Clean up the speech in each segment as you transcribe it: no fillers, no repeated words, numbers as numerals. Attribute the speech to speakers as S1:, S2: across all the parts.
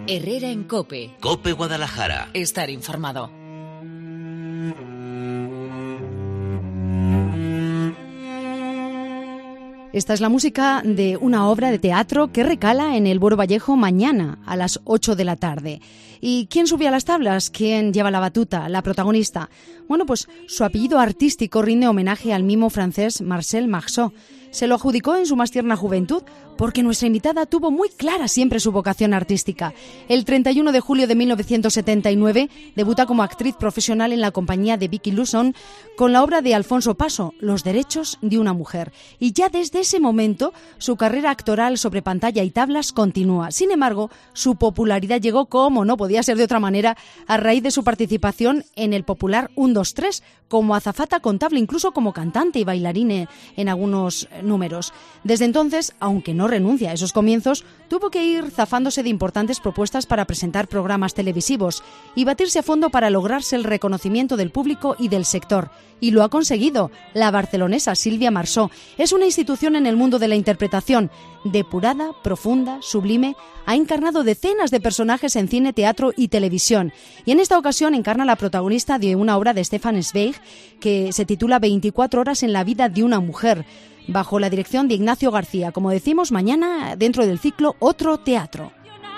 S1: Herrera en COPE.
S2: COPE Guadalajara.
S1: Estar informado.
S3: Esta es la música de una obra de teatro que recala en el Buero Vallejo mañana a las 8 de la tarde. ¿Y quién sube a las tablas? ¿Quién lleva la batuta? La protagonista. Bueno, pues su apellido artístico rinde homenaje al mimo francés Marcel Marceau. Se lo adjudicó en su más tierna juventud porque nuestra invitada tuvo muy clara siempre su vocación artística. El 31 de julio de 1979 debuta como actriz profesional en la compañía de Vicky Lawson con la obra de Alfonso Paso, Los derechos de una mujer. Y ya desde ese momento su carrera actoral sobre pantalla y tablas continúa. Sin embargo, su popularidad llegó, como no podía ser de otra manera, a raíz de su participación en el popular 1, 2, 3, como azafata contable, incluso como cantante y bailarina en algunos números. Desde entonces, aunque no renuncia a esos comienzos, tuvo que ir zafándose de importantes propuestas para presentar programas televisivos y batirse a fondo para lograrse el reconocimiento del público y del sector. Y lo ha conseguido. La barcelonesa Sílvia Marceau es una institución en el mundo de la interpretación. Depurada, profunda, sublime, ha encarnado decenas de personajes en cine, teatro y televisión. Y en esta ocasión encarna la protagonista de una obra de Stefan Zweig que se titula 24 horas en la vida de una mujer, bajo la dirección de Ignacio García. Como decimos, mañana dentro del ciclo Otro Teatro.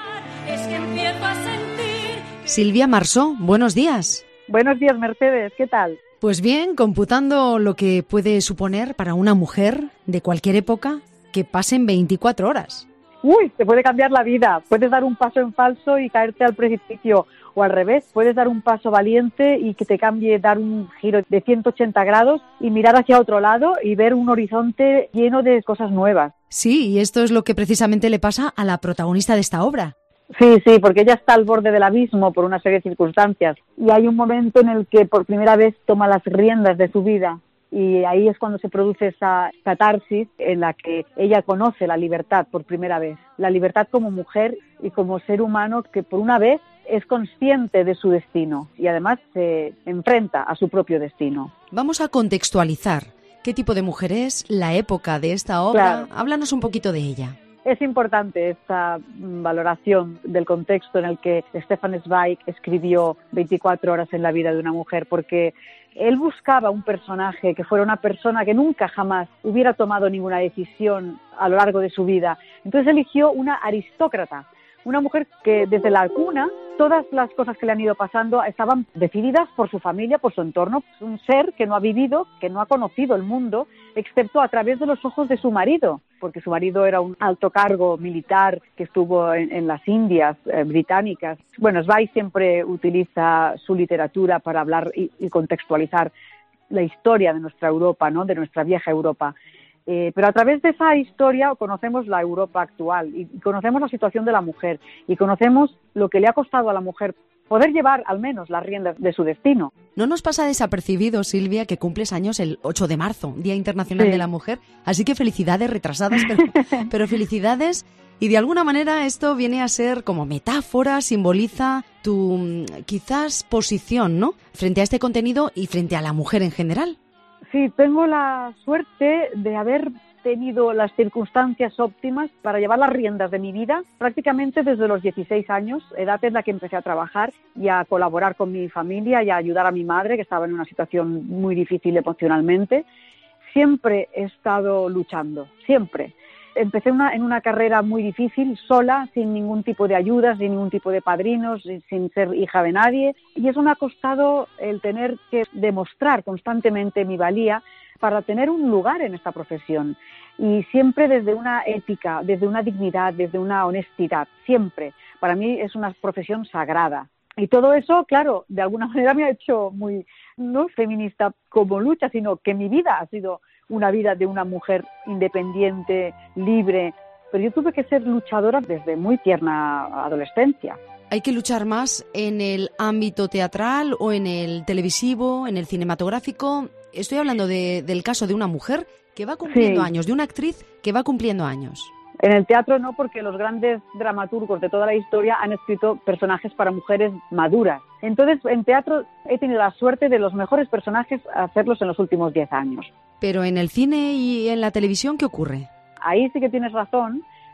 S3: Sílvia Marceau, buenos días.
S4: Buenos días, Mercedes, ¿qué tal?
S3: Pues bien, computando lo que puede suponer para una mujer de cualquier época que pasen 24 horas.
S4: Uy, te puede cambiar la vida. Puedes dar un paso en falso y caerte al precipicio. O al revés, puedes dar un paso valiente y que te cambie, dar un giro de 180 grados y mirar hacia otro lado y ver un horizonte lleno de cosas nuevas.
S3: Sí, y esto es lo que precisamente le pasa a la protagonista de esta obra.
S4: Sí, porque ella está al borde del abismo por una serie de circunstancias. Y hay un momento en el que por primera vez toma las riendas de su vida. Y ahí es cuando se produce esa catarsis en la que ella conoce la libertad por primera vez. La libertad como mujer y como ser humano que por una vez es consciente de su destino y además se enfrenta a su propio destino.
S3: Vamos a contextualizar. ¿Qué tipo de mujer es? La época de esta obra. Claro. Háblanos un poquito de ella.
S4: Es importante esta valoración del contexto en el que Stefan Zweig escribió 24 horas en la vida de una mujer, porque él buscaba un personaje que fuera una persona que nunca jamás hubiera tomado ninguna decisión a lo largo de su vida. Entonces eligió una aristócrata, una mujer que desde la cuna todas las cosas que le han ido pasando estaban decididas por su familia, por su entorno. Un ser que no ha vivido, que no ha conocido el mundo, excepto a través de los ojos de su marido, porque su marido era un alto cargo militar que estuvo en las Indias británicas. Bueno, Zweig siempre utiliza su literatura para hablar y contextualizar la historia de nuestra Europa, ¿no? De nuestra vieja Europa. Pero a través de esa historia conocemos la Europa actual y conocemos la situación de la mujer y conocemos lo que le ha costado a la mujer poder llevar al menos las riendas de su destino.
S3: No nos pasa desapercibido, Sílvia, que cumples años el 8 de marzo, Día Internacional de la Mujer, así que felicidades retrasadas, pero felicidades. Y de alguna manera esto viene a ser como metáfora, simboliza tu quizás posición, ¿no?, frente a este contenido y frente a la mujer en general.
S4: Sí, tengo la suerte de haber tenido las circunstancias óptimas para llevar las riendas de mi vida prácticamente desde los 16 años, edad en la que empecé a trabajar y a colaborar con mi familia y a ayudar a mi madre, que estaba en una situación muy difícil emocionalmente. Siempre he estado luchando, siempre. Empecé en una carrera muy difícil, sola, sin ningún tipo de ayuda, sin ningún tipo de padrinos, sin ser hija de nadie. Y eso me ha costado el tener que demostrar constantemente mi valía para tener un lugar en esta profesión. Y siempre desde una ética, desde una dignidad, desde una honestidad, siempre. Para mí es una profesión sagrada. Y todo eso, claro, de alguna manera me ha hecho muy, no feminista como lucha, sino que mi vida ha sido una vida de una mujer independiente, libre. Pero yo tuve que ser luchadora desde muy tierna adolescencia.
S3: ¿Hay que luchar más en el ámbito teatral o en el televisivo, en el cinematográfico? Estoy hablando del caso de una mujer que va cumpliendo años, de una actriz que va cumpliendo años.
S4: En el teatro no, porque los grandes dramaturgos de toda la historia han escrito personajes para mujeres maduras. Entonces, en teatro he tenido la suerte de los mejores personajes hacerlos en los últimos 10 años.
S3: Pero en el cine y en la televisión, ¿qué ocurre?
S4: Ahí sí que tienes razón,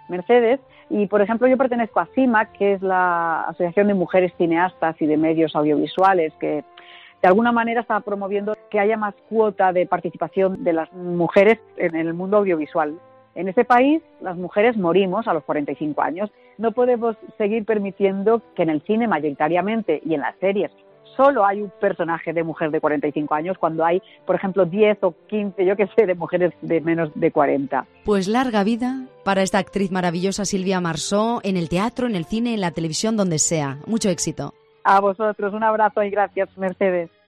S4: Mercedes, y por ejemplo yo pertenezco a CIMAC, que es la Asociación de Mujeres Cineastas y de Medios Audiovisuales, que de alguna manera está promoviendo que haya más cuota de participación de las mujeres en el mundo audiovisual. En este país las mujeres morimos a los 45 años. No podemos seguir permitiendo que en el cine mayoritariamente y en las series solo hay un personaje de mujer de 45 años cuando hay, por ejemplo, 10 o 15, yo qué sé, de mujeres de menos de 40.
S3: Pues larga vida para esta actriz maravillosa Silvia Marsó, en el teatro, en el cine, en la televisión, donde sea. Mucho éxito.
S4: A vosotros, un abrazo y gracias, Mercedes.